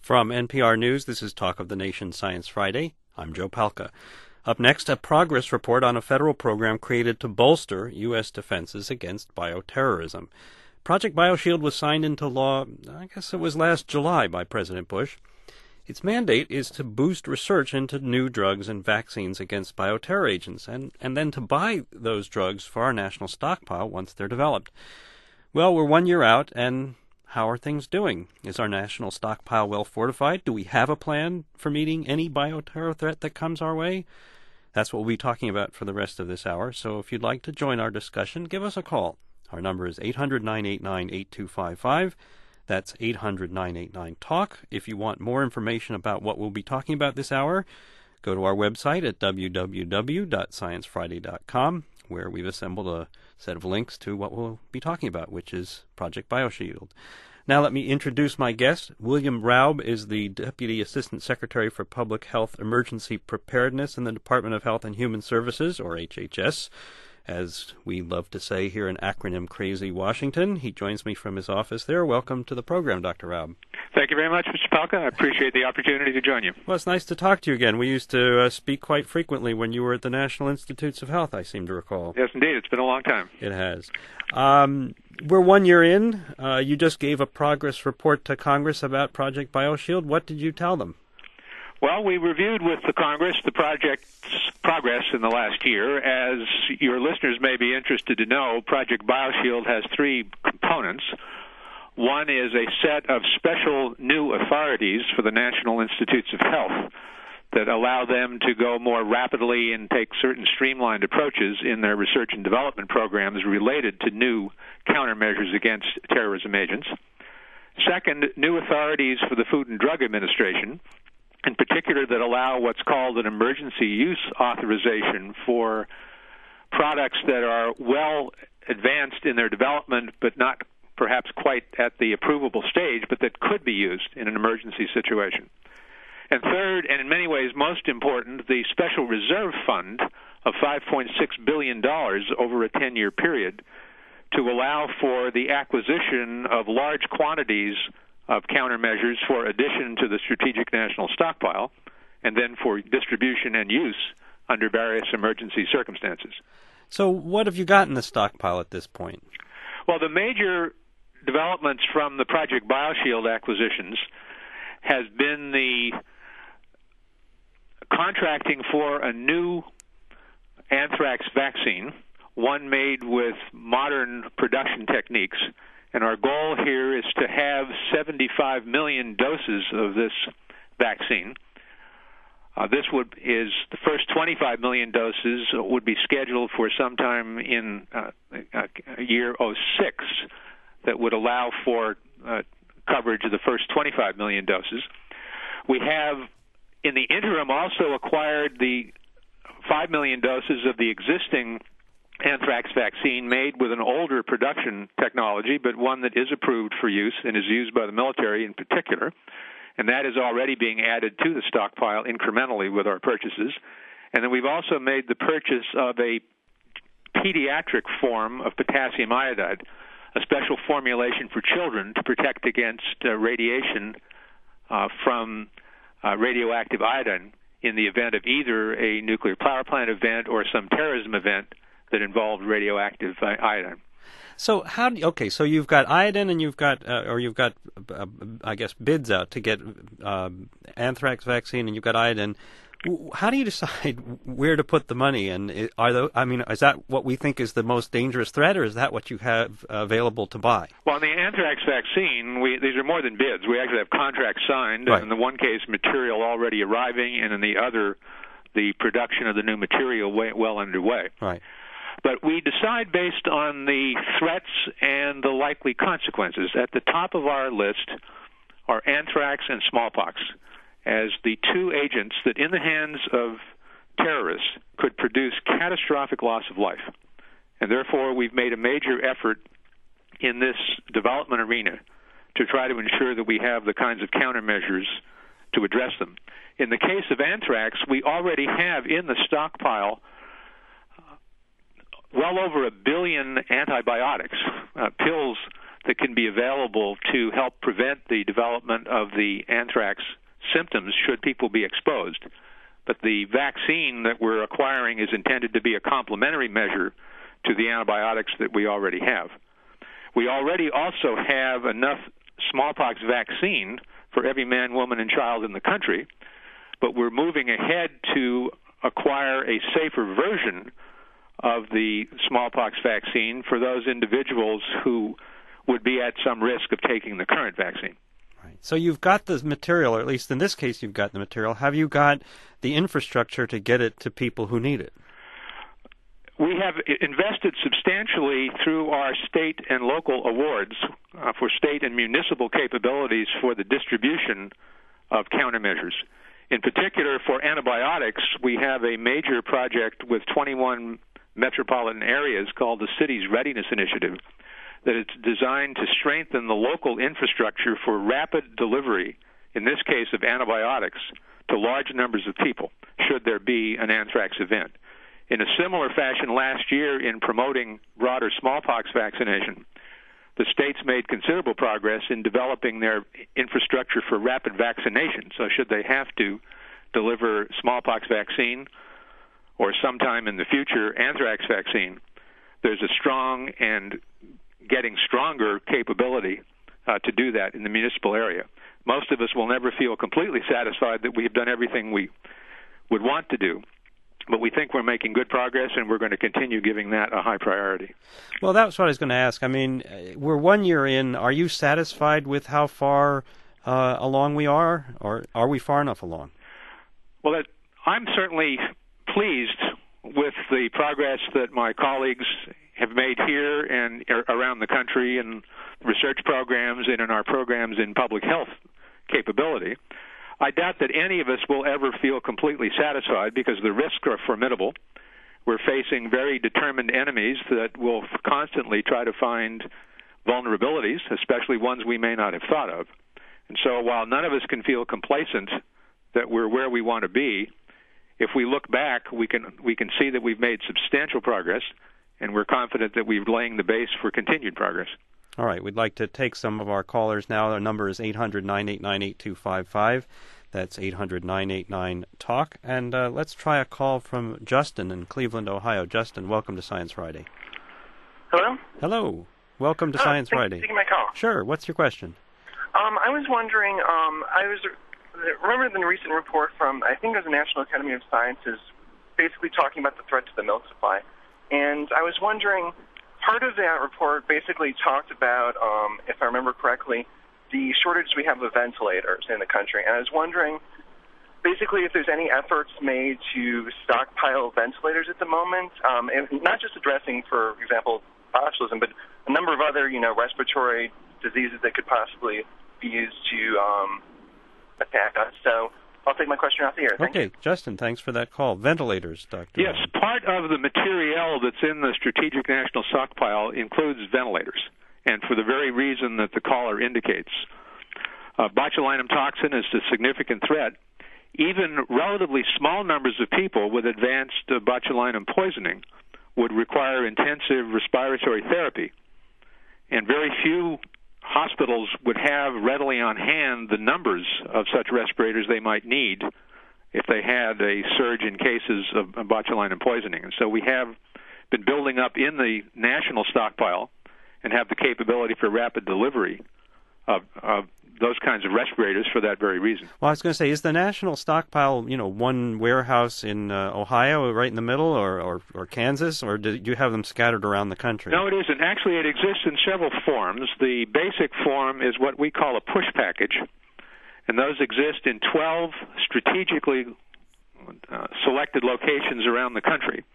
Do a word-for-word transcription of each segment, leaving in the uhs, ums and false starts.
From N P R News, this is Talk of the Nation Science Friday. I'm Joe Palca. Up next, a progress report on a federal program created to bolster U S defenses against bioterrorism. Project BioShield was signed into law, I guess it was last July, by President Bush. Its mandate is to boost research into new drugs and vaccines against bioterror agents, and, and then to buy those drugs for our national stockpile once they're developed. Well, we're one year out, and how are things doing? Is our national stockpile well fortified? Do we have a plan for meeting any bioterror threat that comes our way? That's what we'll be talking about for the rest of this hour, so if you'd like to join our discussion, give us a call. Our number is eight hundred, nine eight nine, eight two five five. That's eight hundred, nine eight nine, talk. If you want more information about what we'll be talking about this hour, go to our website at w w w dot science friday dot com, where we've assembled a set of links to what we'll be talking about, which is Project BioShield. Now let me introduce my guest. William Raub is the Deputy Assistant Secretary for Public Health Emergency Preparedness in the Department of Health and Human Services, or H H S, as we love to say here in acronym-crazy Washington. He joins me from his office there. Welcome to the program, Doctor Raub. Thank you very much, Mister Palca. I appreciate the opportunity to join you. Well, it's nice to talk to you again. We used to uh, speak quite frequently when you were at the National Institutes of Health, I seem to recall. Yes, indeed. It's been a long time. It has. Um, we're one year in. Uh, you just gave a progress report to Congress about Project BioShield. What did you tell them? Well, we reviewed with the Congress the project's progress in the last year. As your listeners may be interested to know, Project BioShield has three components. One is a set of special new authorities for the National Institutes of Health that allow them to go more rapidly and take certain streamlined approaches in their research and development programs related to new countermeasures against terrorism agents. Second, new authorities for the Food and Drug Administration, in particular that allow what's called an emergency use authorization for products that are well advanced in their development but not perhaps quite at the approvable stage, but that could be used in an emergency situation. And third, and in many ways most important, the Special Reserve Fund of five point six billion dollars over a ten-year period to allow for the acquisition of large quantities of countermeasures for addition to the Strategic National Stockpile, and then for distribution and use under various emergency circumstances. So what have you got in the stockpile at this point? Well, the major developments from the Project BioShield acquisitions has been the contracting for a new anthrax vaccine, one made with modern production techniques. And our goal here is to have seventy-five million doses of this vaccine. Uh, this would is the first twenty-five million doses would be scheduled for sometime in uh, uh, year oh six that would allow for uh, coverage of the first twenty-five million doses. We have, in the interim, also acquired the five million doses of the existing anthrax vaccine made with an older production technology, but one that is approved for use and is used by the military in particular, and that is already being added to the stockpile incrementally with our purchases. And then we've also made the purchase of a pediatric form of potassium iodide, a special formulation for children to protect against uh, radiation uh, from uh, radioactive iodine in the event of either a nuclear power plant event or some terrorism event that involved radioactive iodine. So how do you, okay? So you've got iodine, and you've got, uh, or you've got, uh, I guess, bids out to get uh, anthrax vaccine, and you've got iodine. How do you decide where to put the money? And are those, I mean, is that what we think is the most dangerous threat, or is that what you have available to buy? Well, in the anthrax vaccine, we, these are more than bids. We actually have contracts signed, right. And in the one case, material already arriving, and in the other, the production of the new material way, well underway. Right. But we decide based on the threats and the likely consequences. At the top of our list are anthrax and smallpox as the two agents that, in the hands of terrorists, could produce catastrophic loss of life. And therefore, we've made a major effort in this development arena to try to ensure that we have the kinds of countermeasures to address them. In the case of anthrax, we already have in the stockpile well over a billion antibiotics, uh, pills that can be available to help prevent the development of the anthrax symptoms should people be exposed. But the vaccine that we're acquiring is intended to be a complementary measure to the antibiotics that we already have. We already also have enough smallpox vaccine for every man, woman, and child in the country, but we're moving ahead to acquire a safer version of the smallpox vaccine for those individuals who would be at some risk of taking the current vaccine. Right. So you've got the material, or at least in this case you've got the material. Have you got the infrastructure to get it to people who need it? We have invested substantially through our state and local awards uh, for state and municipal capabilities for the distribution of countermeasures. In particular, for antibiotics, we have a major project with twenty-one metropolitan areas called the Cities Readiness Initiative that is designed to strengthen the local infrastructure for rapid delivery, in this case of antibiotics, to large numbers of people, should there be an anthrax event. In a similar fashion, last year in promoting broader smallpox vaccination, the states made considerable progress in developing their infrastructure for rapid vaccination. So should they have to deliver smallpox vaccine or sometime in the future anthrax vaccine, there's a strong and getting stronger capability uh, to do that in the municipal area. Most of us will never feel completely satisfied that we've done everything we would want to do. But we think we're making good progress, and we're going to continue giving that a high priority. Well, that's what I was going to ask. I mean, we're one year in. Are you satisfied with how far uh, along we are, or are we far enough along? Well, that, I'm certainly pleased with the progress that my colleagues have made here and around the country in research programs and in our programs in public health capability. I doubt that any of us will ever feel completely satisfied because the risks are formidable. We're facing very determined enemies that will constantly try to find vulnerabilities, especially ones we may not have thought of. And so while none of us can feel complacent that we're where we want to be, if we look back, we can we can see that we've made substantial progress, and we're confident that we're laying the base for continued progress. All right, we'd like to take some of our callers now. Our number is eight hundred, nine eight nine, eight two five five. That's eight hundred, nine eight nine, talk. And uh, let's try a call from Justin in Cleveland, Ohio. Justin, welcome to Science Friday. Hello? Hello. Welcome to oh, Science thanks Friday. For taking my call. Sure. What's your question? Um, I was wondering, um, I was remember the recent report from, I think it was the National Academy of Sciences, basically talking about the threat to the milk supply. And I was wondering, part of that report basically talked about, um, if I remember correctly, the shortage we have of ventilators in the country. And I was wondering, basically, if there's any efforts made to stockpile ventilators at the moment, um, and not just addressing, for example, botulism, but a number of other, you know, respiratory diseases that could possibly be used to um, attack us. So I'll take my question off the air. Thank okay, you. Justin, thanks for that call. Ventilators, Doctor Yes, part of the material that's in the Strategic National Stockpile includes ventilators, and for the very reason that the caller indicates. Uh, botulinum toxin is a significant threat. Even relatively small numbers of people with advanced uh, botulinum poisoning would require intensive respiratory therapy, and very few hospitals would have readily on hand the numbers of such respirators they might need if they had a surge in cases of botulinum poisoning. And so we have been building up in the national stockpile and have the capability for rapid delivery of, of those kinds of respirators for that very reason. Well, I was going to say, is the national stockpile, you know, one warehouse in uh, Ohio, right in the middle, or, or, or Kansas, or do you have them scattered around the country? No, it isn't. Actually, it exists in several forms. The basic form is what we call a push package, and those exist in twelve strategically uh, selected locations around the country.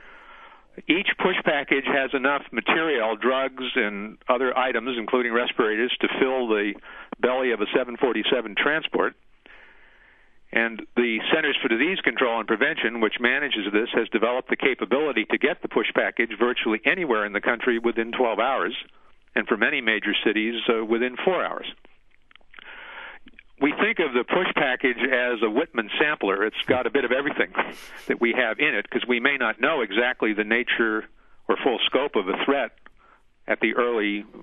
Each push package has enough material, drugs, and other items, including respirators, to fill the belly of a seven forty-seven transport. And the Centers for Disease Control and Prevention, which manages this, has developed the capability to get the push package virtually anywhere in the country within twelve hours, and for many major cities uh, within four hours. We think of the push package as a Whitman sampler. It's got a bit of everything that we have in it, because we may not know exactly the nature or full scope of a threat at the early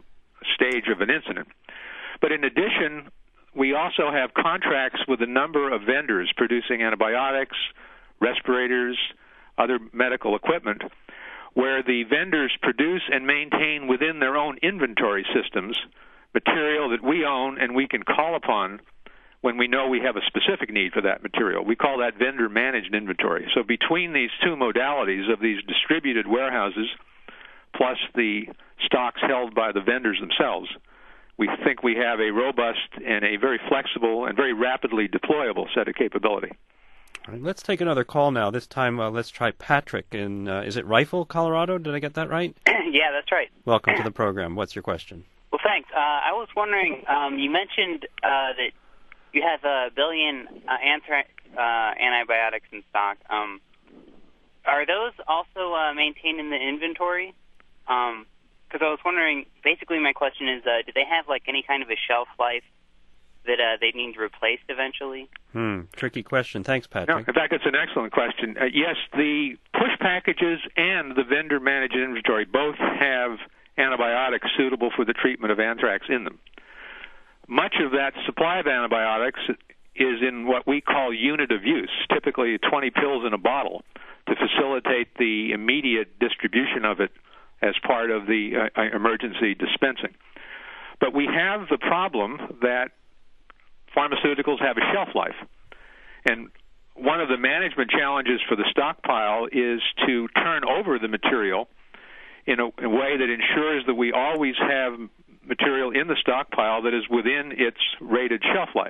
stage of an incident. But in addition, we also have contracts with a number of vendors producing antibiotics, respirators, other medical equipment, where the vendors produce and maintain within their own inventory systems material that we own and we can call upon when we know we have a specific need for that material. We call that vendor-managed inventory. So between these two modalities of these distributed warehouses plus the stocks held by the vendors themselves, we think we have a robust and a very flexible and very rapidly deployable set of capability. All right, let's take another call now. This time, uh, let's try Patrick in, uh, is it Rifle, Colorado? Did I get that right? Yeah, that's right. Welcome to the program. What's your question? Well, thanks. Uh, I was wondering, um, you mentioned uh, that you have a billion uh, anthrax uh, antibiotics in stock. Um, are those also uh, maintained in the inventory? Um, because I was wondering, basically my question is, uh, do they have like any kind of a shelf life that uh, they need replaced eventually? Hmm, tricky question. Thanks, Patrick. No, in fact, it's an excellent question. Uh, yes, the push packages and the vendor-managed inventory both have antibiotics suitable for the treatment of anthrax in them. Much of that supply of antibiotics is in what we call unit of use, typically twenty pills in a bottle, to facilitate the immediate distribution of it as part of the uh, emergency dispensing. But we have the problem that pharmaceuticals have a shelf life. And one of the management challenges for the stockpile is to turn over the material in a, a way that ensures that we always have material in the stockpile that is within its rated shelf life.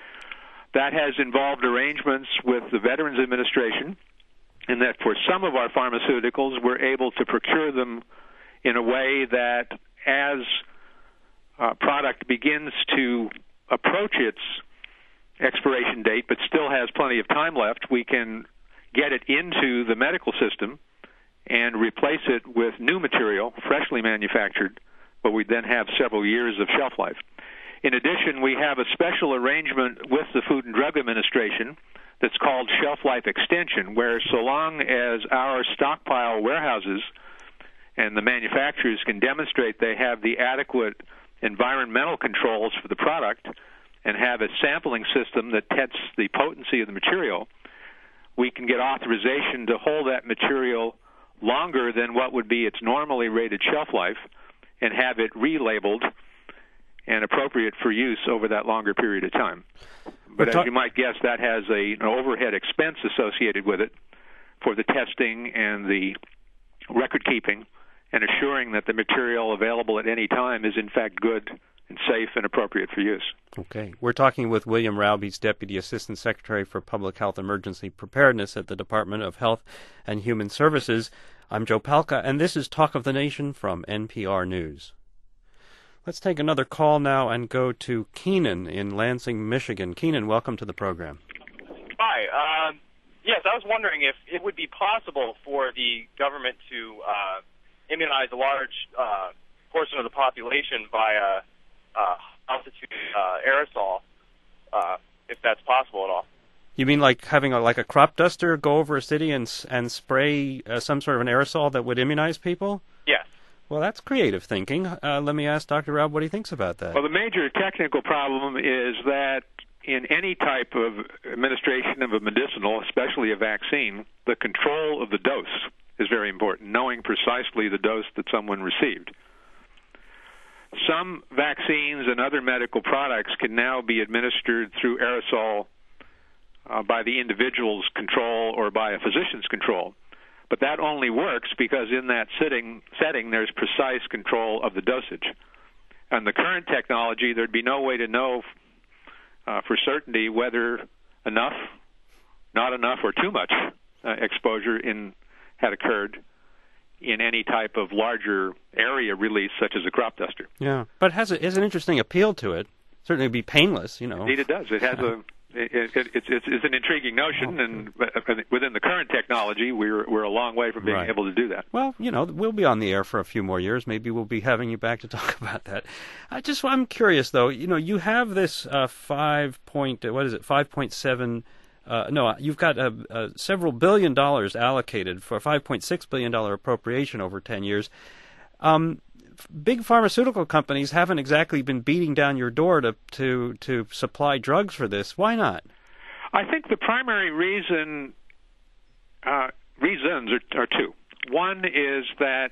That has involved arrangements with the Veterans Administration, in that for some of our pharmaceuticals, we're able to procure them in a way that as uh, product begins to approach its expiration date but still has plenty of time left, we can get it into the medical system and replace it with new material, freshly manufactured, but we then have several years of shelf life. In addition, we have a special arrangement with the Food and Drug Administration that's called shelf life extension, where so long as our stockpile warehouses and the manufacturers can demonstrate they have the adequate environmental controls for the product and have a sampling system that tests the potency of the material, we can get authorization to hold that material longer than what would be its normally rated shelf life and have it relabeled and appropriate for use over that longer period of time. But as you might guess, that has a, an overhead expense associated with it for the testing and the record keeping and assuring that the material available at any time is in fact good and safe and appropriate for use. Okay. We're talking with William Raube's Deputy Assistant Secretary for Public Health Emergency Preparedness at the Department of Health and Human Services. I'm Joe Palca, and this is Talk of the Nation from N P R News. Let's take another call now and go to Keenan in Lansing, Michigan. Keenan, welcome to the program. Hi. Uh, yes, I was wondering if it would be possible for the government to uh, immunize a large uh, portion of the population via uh, altitude uh, aerosol, uh, if that's possible at all. You mean like having a, like a crop duster go over a city and and spray uh, some sort of an aerosol that would immunize people? Yes. Well, that's creative thinking. Uh, let me ask Doctor Raub what he thinks about that. Well, the major technical problem is that in any type of administration of a medicinal, especially a vaccine, the control of the dose is very important, knowing precisely the dose that someone received. Some vaccines and other medical products can now be administered through aerosol uh, by the individual's control or by a physician's control. But that only works because in that sitting, setting there's precise control of the dosage. And the current technology, there'd be no way to know uh, for certainty whether enough, not enough, or too much uh, exposure in had occurred in any type of larger area release, such as a crop duster. Yeah, but it has, a, it has an interesting appeal to it. Certainly would be painless, you know. Indeed it does. It has a... It, it, it's, it's, it's an intriguing notion, and within the current technology, we're we're a long way from being right. able to do that. Well, you know, we'll be on the air for a few more years. Maybe we'll be having you back to talk about that. I just, I'm curious though. You know, you have this uh, five point, what is it, five point seven. Uh, no, you've got uh, uh, several billion dollars allocated for a five point six billion dollar appropriation over ten years. Um, big pharmaceutical companies haven't exactly been beating down your door to, to, to supply drugs for this. Why not? I think the primary reason uh, reasons are, are two. One is that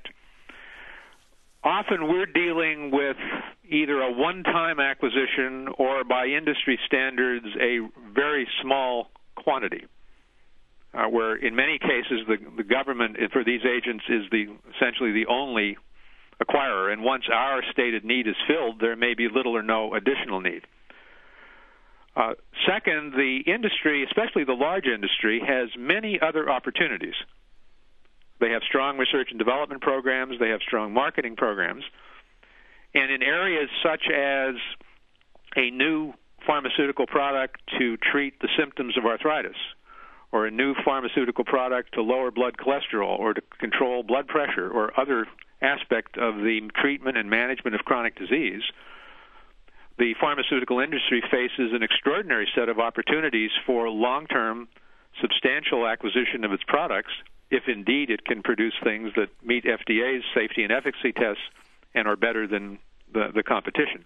often we're dealing with either a one-time acquisition or, by industry standards, a very small quantity, uh, where in many cases the, the government for these agents is the essentially the only acquirer, and once our stated need is filled, there may be little or no additional need. Uh, second, the industry, especially the large industry, has many other opportunities. They have strong research and development programs. They have strong marketing programs. And in areas such as a new pharmaceutical product to treat the symptoms of arthritis, or a new pharmaceutical product to lower blood cholesterol or to control blood pressure or other aspect of the treatment and management of chronic disease, the pharmaceutical industry faces an extraordinary set of opportunities for long-term, substantial acquisition of its products, if indeed it can produce things that meet F D A's safety and efficacy tests and are better than the, the competition.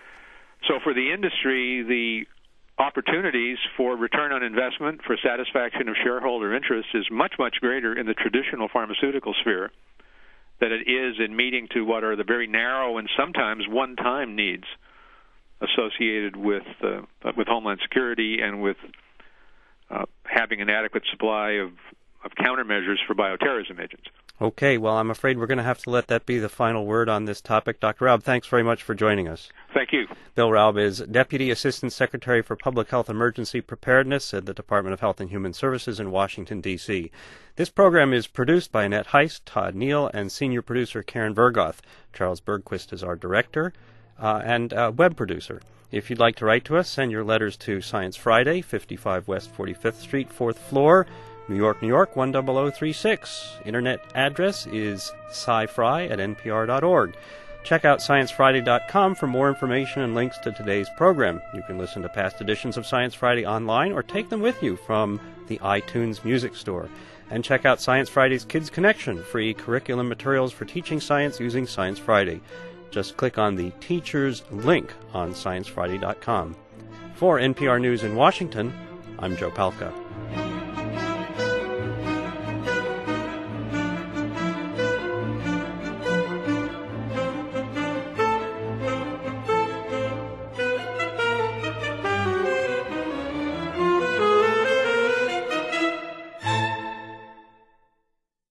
So for the industry, the opportunities for return on investment, for satisfaction of shareholder interest, is much, much greater in the traditional pharmaceutical sphere than it is in meeting to what are the very narrow and sometimes one-time needs associated with uh, with Homeland Security and with uh, having an adequate supply of of countermeasures for bioterrorism agents. Okay, well, I'm afraid we're going to have to let that be the final word on this topic. Doctor Raub, thanks very much for joining us. Thank you. Bill Raub is Deputy Assistant Secretary for Public Health Emergency Preparedness at the Department of Health and Human Services in Washington, D C This program is produced by Annette Heist, Todd Neal, and senior producer Karen Vergoth. Charles Bergquist is our director uh, and uh, web producer. If you'd like to write to us, send your letters to Science Friday, fifty-five West forty-fifth Street, fourth floor, New York, New York, one zero zero three six. Internet address is sci-fri at n p r dot org. Check out science friday dot com for more information and links to today's program. You can listen to past editions of Science Friday online or take them with you from the iTunes Music Store. And check out Science Friday's Kids Connection, free curriculum materials for teaching science using Science Friday. Just click on the Teachers link on science friday dot com. For N P R News in Washington, I'm Joe Palca.